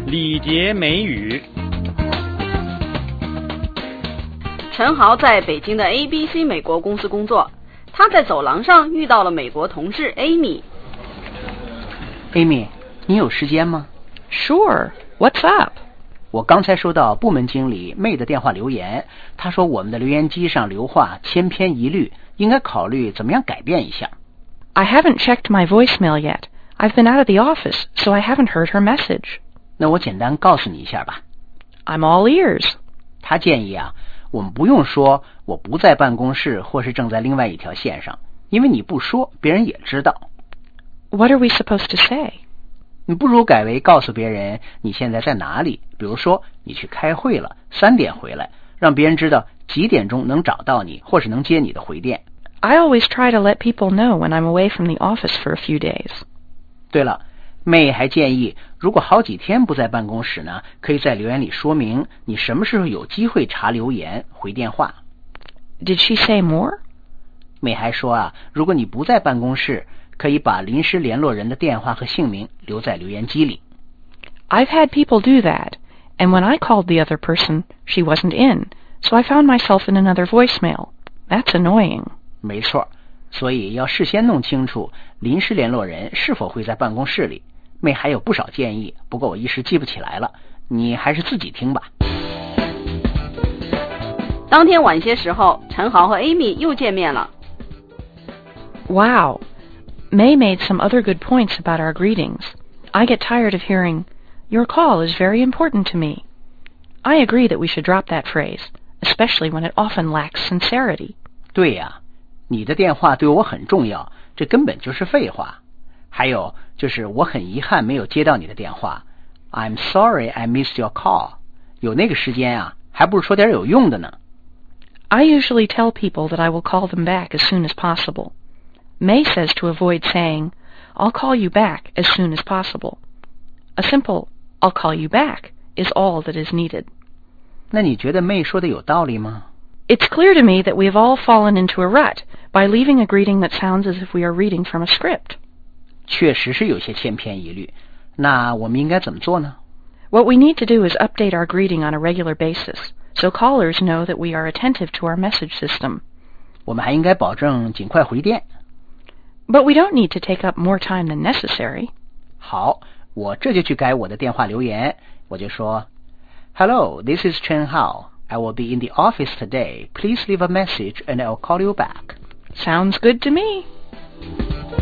礼节美语。 陈豪在北京的 ABC 美国公司工作，他在走廊上遇到了美国同事 Amy。Amy， 你有时间吗？ Sure, what's up? 我刚才收到部门经理 May 的电话留言，他说我们的留言机上留话千篇一律，应该考虑怎么样改变一下。 I haven't checked my voicemail yet. I've been out of the office, so I haven't heard her message. 那我简单告诉你一下吧。 I'm all ears. 他建议啊，我们不用说我不在办公室或是正在另外一条线上，因为你不说，别人也知道。 What are we supposed to say? 你不如改为告诉别人你现在在哪里，比如说你去开会了，3点回来，让别人知道几点钟能找到你，或是能接你的回电。 I always try to let people know when I'm away from the office for a few days. 对了，May 还建议，如果好几天不在办公室呢，可以在留言里说明你什么时候有机会查留言、回电话。 Did she say more? May 还说啊，如果你不在办公室，可以把临时联络人的电话和姓名留在留言机里。 I've had people do that, and when I called the other person, she wasn't in, so I found myself in another voicemail. That's annoying. 没错，所以要事先弄清楚临时联络人是否会在办公室里。May 还有不少建议，不过我一时记不起来了，你还是自己听吧。 当天晚些时候，陈豪和 Amy 又见面了。 Wow, May made some other good points about our greetings. I get tired of hearing, "Your call is very important to me." I agree that we should drop that phrase, especially when it often lacks sincerity. 对呀，你的电话对我很重要，这根本就是废话。还有就是我很遗憾没有接到你的电话。I'm sorry I missed your call. 有那个时间啊，还不如说点有用的呢。 I usually tell people that I will call them back as soon as possible. May says to avoid saying, "I'll call you back as soon as possible." A simple, "I'll call you back" is all that is needed. 那你觉得 May 说的有道理吗？ It's clear to me that we have all fallen into a rut by leaving a greeting that sounds as if we are reading from a script. 确实是有些千篇一律，那我们应该怎么做呢？ What we need to do is update our greeting on a regular basis, so callers know that we are attentive to our message system. 我们还应该保证尽快回电。 But we don't need to take up more time than necessary. 好，我这就去改我的电话留言，我就说 Hello, this is Chen Hao. I will be in the office today. Please leave a message and I'll call you back. Sounds good to me.